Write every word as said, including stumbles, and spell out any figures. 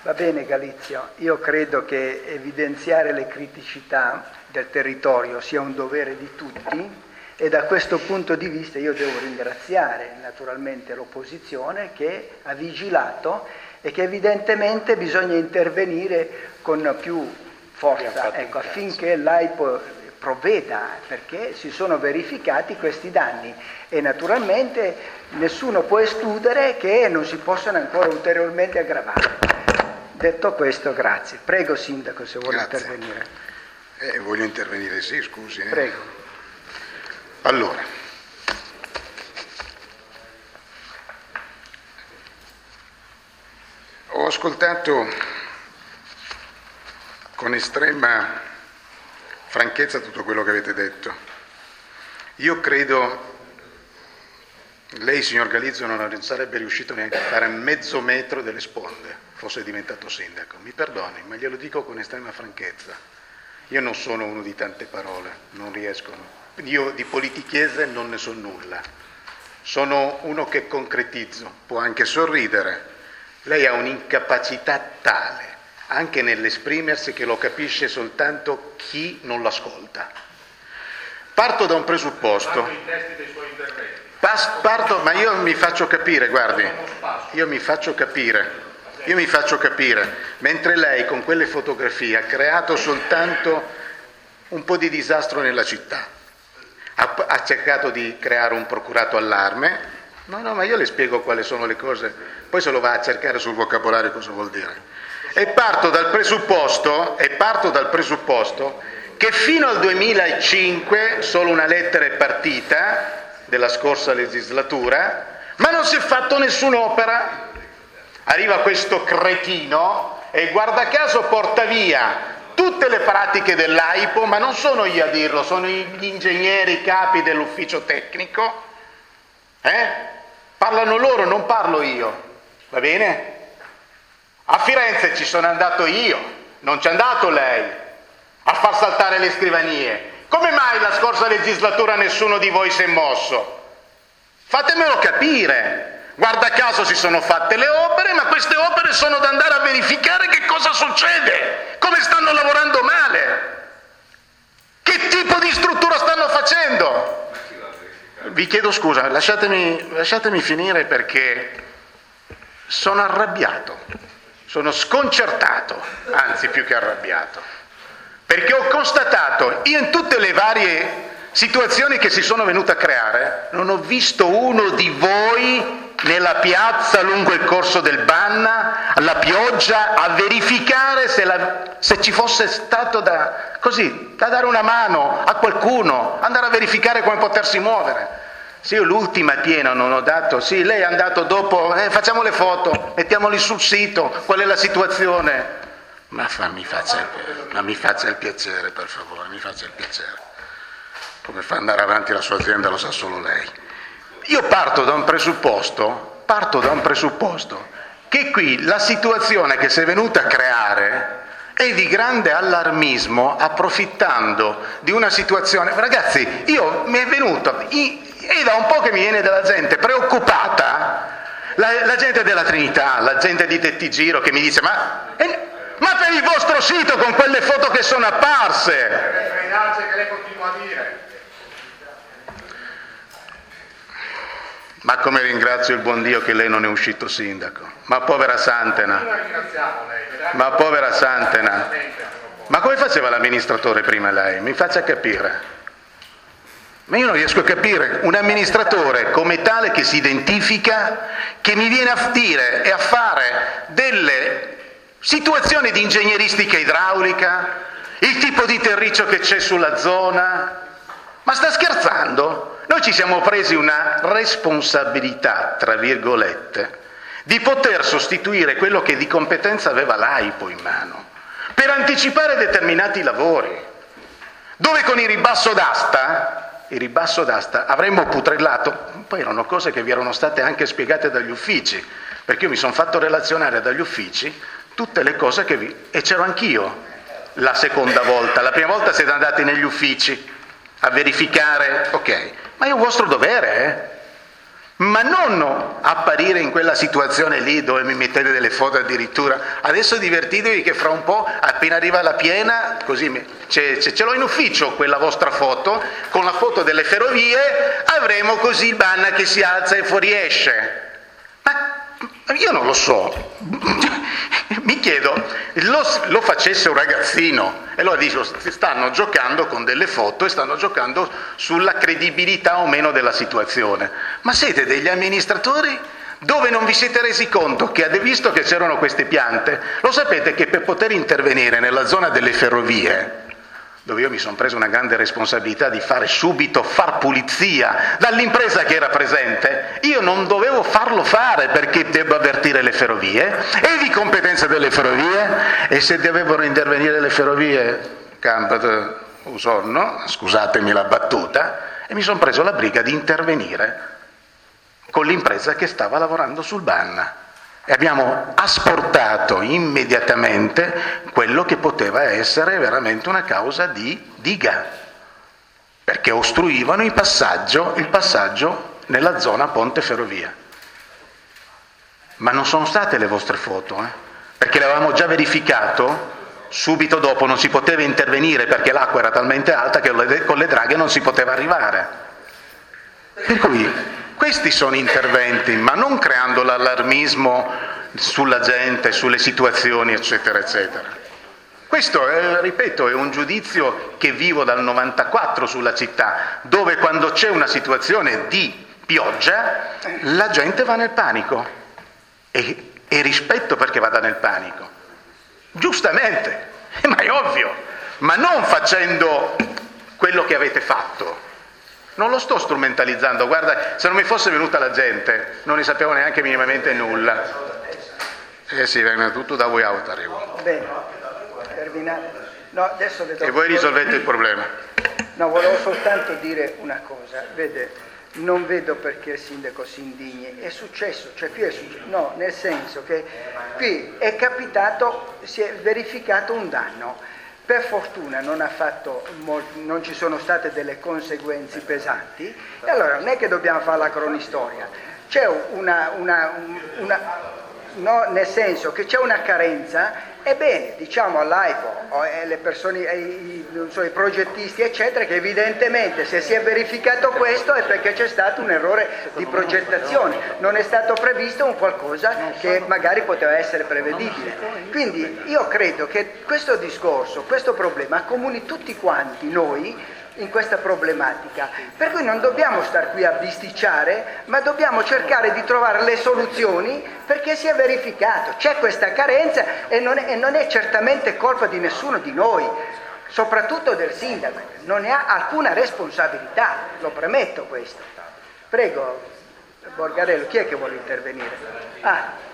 Va bene Galizio, io credo che evidenziare le criticità del territorio sia un dovere di tutti e da questo punto di vista io devo ringraziare naturalmente l'opposizione che ha vigilato e che evidentemente bisogna intervenire con più forza, ecco, affinché l'AIPO provveda, perché si sono verificati questi danni e naturalmente nessuno può escludere che non si possano ancora ulteriormente aggravare. Detto questo, grazie. Prego Sindaco se vuole Grazie. intervenire. Eh, voglio intervenire, sì, scusi. Eh. Prego. Allora, ho ascoltato con estrema franchezza tutto quello che avete detto. Io credo lei, signor Galizio, non sarebbe riuscito neanche a fare mezzo metro delle sponde, fosse diventato sindaco. Mi perdoni, ma glielo dico con estrema franchezza. Io non sono uno di tante parole, non riescono. Io di politichese non ne so nulla. Sono uno che concretizzo, può anche sorridere. Lei ha un'incapacità tale, anche nell'esprimersi, che lo capisce soltanto chi non l'ascolta. Parto da un presupposto. I testi dei suoi interventi. Parto, ma io mi faccio capire, guardi, io mi faccio capire, io mi faccio capire, mentre lei con quelle fotografie ha creato soltanto un po' di disastro nella città, ha, ha cercato di creare un procurato allarme, no, no, ma io le spiego quali sono le cose, poi se lo va a cercare sul vocabolario cosa vuol dire. E parto dal presupposto, e parto dal presupposto che fino al duemilacinque solo una lettera è partita, della scorsa legislatura, ma non si è fatto nessun'opera. Arriva questo cretino e guarda caso porta via tutte le pratiche dell'AIPO, ma non sono io a dirlo, sono gli ingegneri capi dell'ufficio tecnico, eh? Parlano loro, non parlo io, va bene? A Firenze ci sono andato io, non c'è andato lei a far saltare le scrivanie. Come mai la scorsa legislatura nessuno di voi si è mosso? Fatemelo capire. Guarda caso si sono fatte le opere, ma queste opere sono da andare a verificare che cosa succede, come stanno lavorando male, che tipo di struttura stanno facendo. Vi chiedo scusa, lasciatemi, lasciatemi finire perché sono arrabbiato, sono sconcertato, anzi più che arrabbiato. Perché ho constatato, io in tutte le varie situazioni che si sono venute a creare, non ho visto uno di voi nella piazza lungo il corso del Banna, alla pioggia, a verificare se, la, se ci fosse stato da, così, da dare una mano a qualcuno, andare a verificare come potersi muovere. Se io l'ultima piena non ho dato, sì, lei è andato dopo, eh, facciamo le foto, mettiamoli sul sito, qual è la situazione? Ma, fa, mi faccia il, ma mi faccia il piacere, per favore, mi faccia il piacere. Come fa ad andare avanti la sua azienda lo sa solo lei. Io parto da un presupposto, parto da un presupposto, che qui la situazione che si è venuta a creare è di grande allarmismo, approfittando di una situazione. Ragazzi, io mi è venuto, è da un po' che mi viene della gente preoccupata, la, la gente della Trinità, la gente di Tettigiro che mi dice ma... Eh, Ma per il vostro sito con quelle foto che sono apparse! Che lei continua a dire. Ma come ringrazio il buon Dio che lei non è uscito sindaco. Ma povera Santena. Ma povera Santena. Ma come faceva l'amministratore prima lei? Mi faccia capire. Ma io non riesco a capire un amministratore come tale che si identifica, che mi viene a dire e a fare delle situazioni di ingegneristica idraulica, il tipo di terriccio che c'è sulla zona. Ma sta scherzando? Noi ci siamo presi una responsabilità, tra virgolette, di poter sostituire quello che di competenza aveva l'AIPO in mano, per anticipare determinati lavori, dove con il ribasso d'asta, il ribasso d'asta avremmo putrellato, poi erano cose che vi erano state anche spiegate dagli uffici, perché io mi sono fatto relazionare dagli uffici tutte le cose che vi... e c'ero anch'io la seconda volta, la prima volta siete andati negli uffici a verificare, ok, ma è un vostro dovere, eh? ma non apparire in quella situazione lì dove mi mettete delle foto addirittura. Adesso divertitevi che fra un po', appena arriva la piena, così mi, ce, ce, ce l'ho in ufficio quella vostra foto, con la foto delle ferrovie, avremo così il Banna che si alza e fuoriesce. Ma io non lo so, mi chiedo, lo, lo facesse un ragazzino e allora dico, stanno giocando con delle foto e stanno giocando sulla credibilità o meno della situazione. Ma siete degli amministratori dove non vi siete resi conto che, visto che c'erano queste piante, lo sapete che per poter intervenire nella zona delle ferrovie, dove io mi sono preso una grande responsabilità di fare subito, far pulizia dall'impresa che era presente, io non dovevo farlo fare perché devo avvertire le ferrovie, e di competenza delle ferrovie, e se dovevano intervenire le ferrovie, campate usonno, scusatemi la battuta, e mi sono preso la briga di intervenire con l'impresa che stava lavorando sul Banna. E abbiamo asportato immediatamente quello che poteva essere veramente una causa di diga, perché ostruivano il passaggio, il passaggio nella zona Ponte Ferrovia. Ma non sono state le vostre foto, eh? Perché l'avevamo già verificato, subito dopo non si poteva intervenire perché l'acqua era talmente alta che con le draghe non si poteva arrivare. Per cui questi sono interventi, ma non creando l'allarmismo sulla gente, sulle situazioni, eccetera, eccetera. Questo, è, ripeto, è un giudizio che vivo dal novantaquattro sulla città, dove quando c'è una situazione di pioggia, la gente va nel panico. E, e rispetto perché vada nel panico. Giustamente, ma è ovvio, ma non facendo quello che avete fatto. Non lo sto strumentalizzando, guarda, se non mi fosse venuta la gente, non ne sapevo neanche minimamente nulla. Eh sì, viene tutto da voi out arrivo. Bene, terminato. No, adesso vedo... E voi risolvete il problema. No, volevo soltanto dire una cosa, vede, non vedo perché il sindaco si indigni, è successo, cioè qui è successo, no, nel senso che qui è capitato, si è verificato un danno. Per fortuna non, ha fatto molti, non ci sono state delle conseguenze pesanti, e allora non è che dobbiamo fare la cronistoria, c'è una, una, una no, nel senso che c'è una carenza, è bene, diciamo all'AIPO, alle persone, ai, non so, ai progettisti eccetera, che evidentemente se si è verificato questo è perché c'è stato un errore di progettazione, non è stato previsto un qualcosa che magari poteva essere prevedibile. Quindi io credo che questo discorso, questo problema accomuni tutti quanti noi in questa problematica, per cui non dobbiamo star qui a bisticciare, ma dobbiamo cercare di trovare le soluzioni perché si è verificato, c'è questa carenza e non è, e non è certamente colpa di nessuno di noi, soprattutto del sindaco, non ne ha alcuna responsabilità, lo premetto questo. Prego, Borgarello, chi è che vuole intervenire? Ah.